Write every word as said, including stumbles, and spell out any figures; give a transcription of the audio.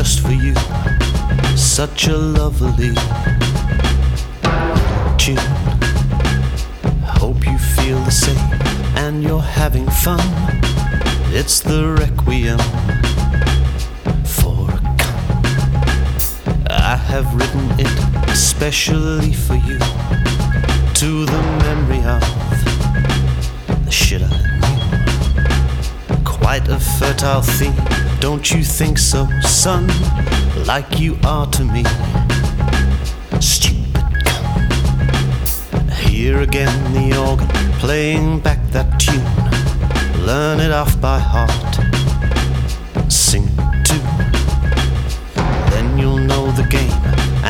just for you. Such a lovely tune. Hope you feel the same and you're having fun. It's the Requiem for a gun. I have written it especially for you, to the memory of the shit I knew. Quite a fertile theme, don't you think so, son? Like you are to me, stupid cunt. Here again the organ, playing back that tune. Learn it off by heart, sing it too. Then you'll know the game